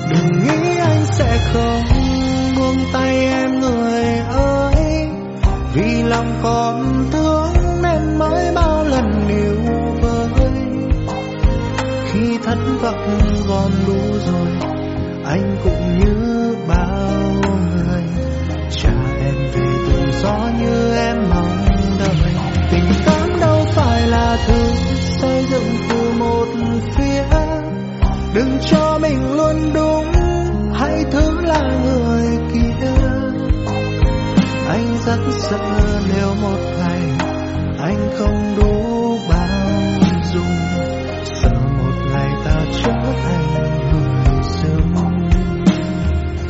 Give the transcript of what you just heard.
Đừng nghĩ anh sẽ không buông tay em người ơi, vì lòng còn thương nên mới bao lần níu với. Khi thất vọng gom đủ rồi, anh cũng như bao người trả em về tự do như em mong đợi. Tình cảm đâu phải là thứ xây dựng từ một phía, đừng cho mình luôn đúng hãy thứ là người kia. Anh rất sợ nếu một ngày anh không đủ bao dung, sợ một ngày ta trở